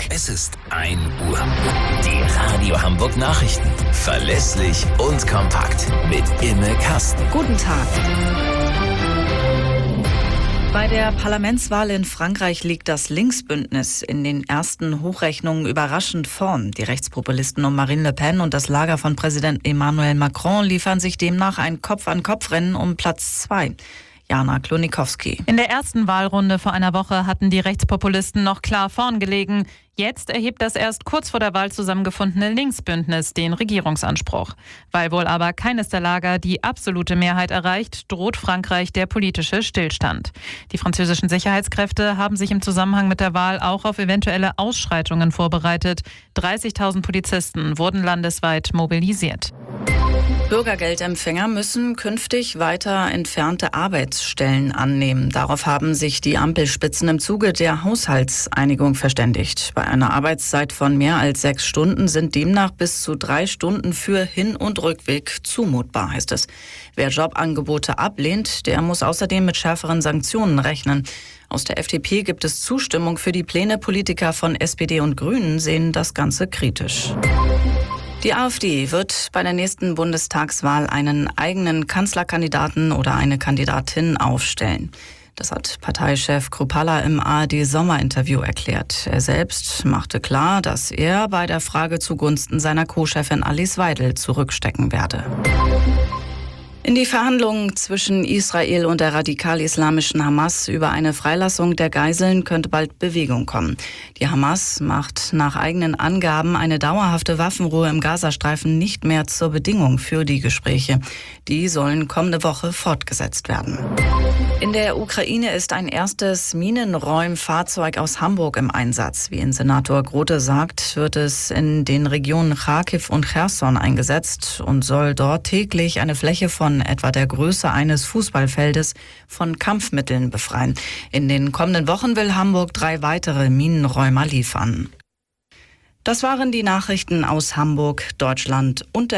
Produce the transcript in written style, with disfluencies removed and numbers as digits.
Es ist 1 Uhr. Die Radio Hamburg Nachrichten. Verlässlich und kompakt. Mit Imme Kasten. Guten Tag. Bei der Parlamentswahl in Frankreich liegt das Linksbündnis in den ersten Hochrechnungen überraschend vorn. Die Rechtspopulisten um Marine Le Pen und das Lager von Präsident Emmanuel Macron liefern sich demnach ein Kopf-an-Kopf-Rennen um Platz 2. Jana Klonikowski. In der ersten Wahlrunde vor einer Woche hatten die Rechtspopulisten noch klar vorn gelegen. Jetzt erhebt das erst kurz vor der Wahl zusammengefundene Linksbündnis den Regierungsanspruch. Weil wohl aber keines der Lager die absolute Mehrheit erreicht, droht Frankreich der politische Stillstand. Die französischen Sicherheitskräfte haben sich im Zusammenhang mit der Wahl auch auf eventuelle Ausschreitungen vorbereitet. 30.000 Polizisten wurden landesweit mobilisiert. Bürgergeldempfänger müssen künftig weiter entfernte Arbeitsstellen annehmen. Darauf haben sich die Ampelspitzen im Zuge der Haushaltseinigung verständigt. Bei einer Arbeitszeit von mehr als 6 Stunden sind demnach bis zu 3 Stunden für Hin- und Rückweg zumutbar, heißt es. Wer Jobangebote ablehnt, der muss außerdem mit schärferen Sanktionen rechnen. Aus der FDP gibt es Zustimmung für die Pläne. Politiker von SPD und Grünen sehen das Ganze kritisch. Die AfD wird bei der nächsten Bundestagswahl einen eigenen Kanzlerkandidaten oder eine Kandidatin aufstellen. Das hat Parteichef Kruppalla im ARD-Sommerinterview erklärt. Er selbst machte klar, dass er bei der Frage zugunsten seiner Co-Chefin Alice Weidel zurückstecken werde. In die Verhandlungen zwischen Israel und der radikal-islamischen Hamas über eine Freilassung der Geiseln könnte bald Bewegung kommen. Die Hamas macht nach eigenen Angaben eine dauerhafte Waffenruhe im Gazastreifen nicht mehr zur Bedingung für die Gespräche. Die sollen kommende Woche fortgesetzt werden. In der Ukraine ist ein erstes Minenräumfahrzeug aus Hamburg im Einsatz. Wie Innensenator Grote sagt, wird es in den Regionen Charkiw und Cherson eingesetzt und soll dort täglich eine Fläche von etwa der Größe eines Fußballfeldes von Kampfmitteln befreien. In den kommenden Wochen will Hamburg 3 weitere Minenräumer liefern. Das waren die Nachrichten aus Hamburg, Deutschland und der